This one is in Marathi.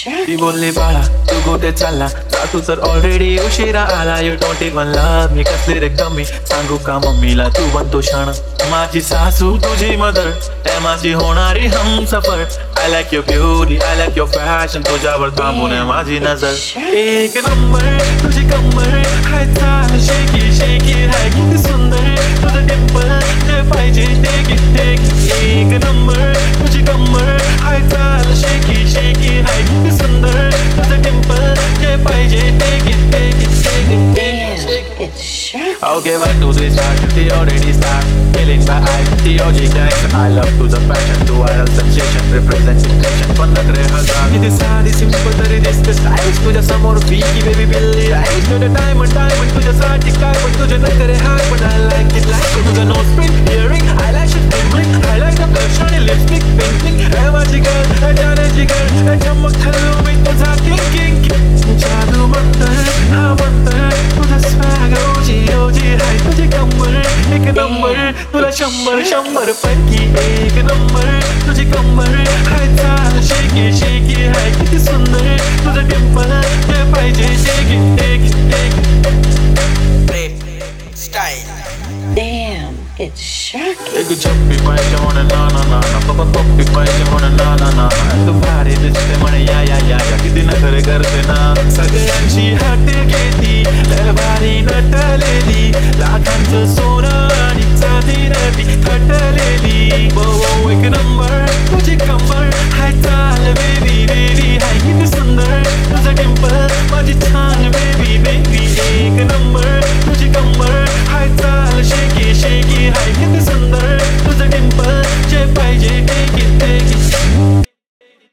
ती बोलली बाळा तू कुठे चालला जा तू तर ऑलरेडी उशिरा आला. You don't even love me कसली रे कमी सांगू का मम्मीला तू बनतो शाणा. माझी सासू तुझी मदर त्या माझी होणारी हमसफर. I like your beauty I like your fashion तुझ्यावर थांबून आहे माझी नजर. एक नंबर तुझी कंबर हाय चाल शेकी शेकी हाय किती सुंदर तुझं टेम्पल ते पाहिजे टेक एक नंबर तुझी कंबर हाय चाल शेकी शेकी हाय किती सुंदर तुझं टेम्पल ते पाहिजे take Okay, why do this start? They already start feeling my eyes. The OG gang, I love to the fashion, to viral sensation, representation. पण नखरे हजार किती साधी सिंपल तरी दिसते स्टाईलिश तुझ्या समोर फीकी बेबी बिल्ली राईस तुझे डायमंड डायमंड तुझ्यासाठी काय पण तुझे नखरे हाय पण I like it like तुझं nose pin earring eyelashes twinkling I like the blush आणि लिपस्टिक पिंकलिंग हे माझी गर्ल हे जाण्याची गर्ल हे चमक हलू मी तुझा किंग जादू मंतर हा मंतर तुझा स्वॅग ओजी ओजी हाय तुझी कंबर एक नंबर तुला शंभर शंभर पैकी एक नंबर तुझी कंबर हाय चाल शेकी शेकी हाय किती सुंदर तुझं टेम्पल ते पाहिजे टेक Damn, it's shocking. एक चप्पी पाहिजे म्हणून ना ना ना ना पप्पी पाहिजे म्हणून ना ना ना तू भारी